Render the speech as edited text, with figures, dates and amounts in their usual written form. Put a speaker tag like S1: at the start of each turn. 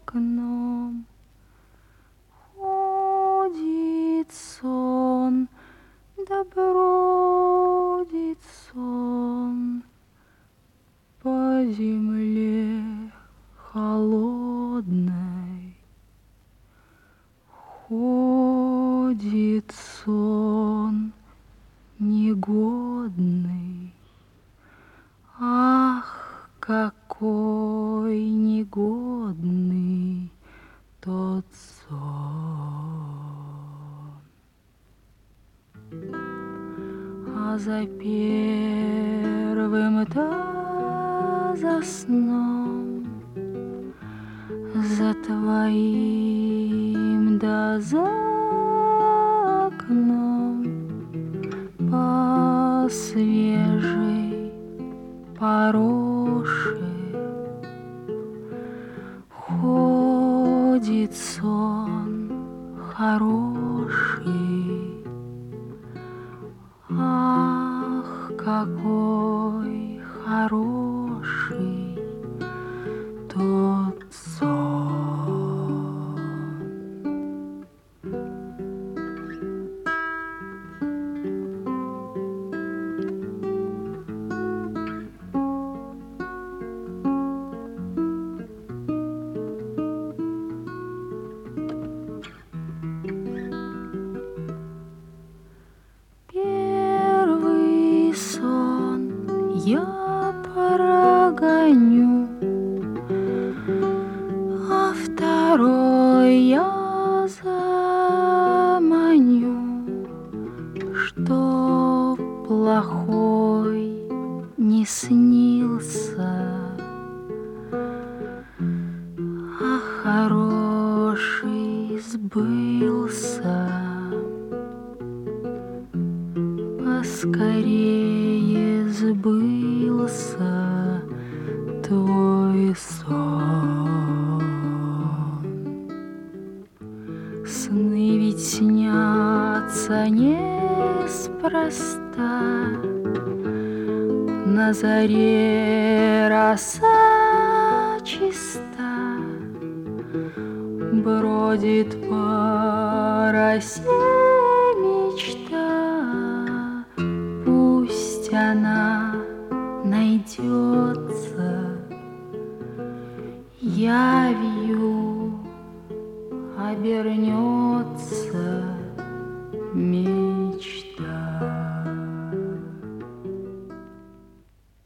S1: окном. Ходит сон, да бродит сон по земле холодной. Ходит сон негодный. Ах, какой негодный тот сон! А за первым-то за сном, за твоим да за окном, по свежей пороше ходит сон хороший. Ах, какой хороший тот сон! Первый сон я прогоню, а второй я заманю, чтоб плохой не снился, а хороший сбылся. Поскорее сбылся твой сон. Сны ведь снятся неспроста. На заре роса чиста бродит по росе мечта. Пусть она найдется, явью обернется мечта.